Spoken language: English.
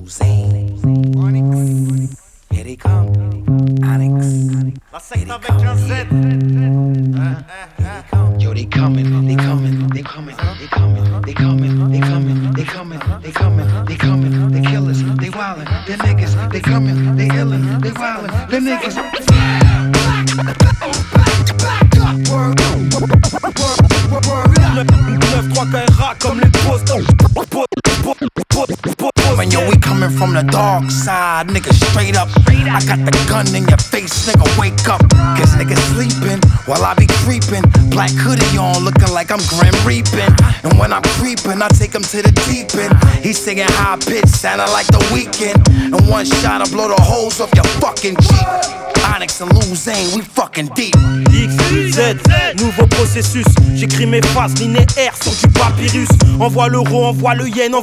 Zane. Here they come, Onyx. La secte avec un Z. Yo, they coming, they coming, they coming, they coming, they coming, they coming, they coming, they coming, they coming, they killers, they wildin', they niggas, they coming, they illin', they wildin', they niggas. Comme les postes. Man, yo, we coming from the dark side, nigga, straight up. I got the gun in your face, nigga, wake up. Cause niggas sleeping while I be creeping. Black hoodie on, looking like I'm Grim Reaping. And when I'm creeping, I take him to the deep end. He's singing high pitch, sounding like The Weeknd. And one shot, I blow the holes off your fucking Jeep. Onyx and Lil Zane, we fucking deep. XZ, nouveau processus. J'écris mes phrases linéaires sur du papyrus. Envoie l'euro, envoie le yen,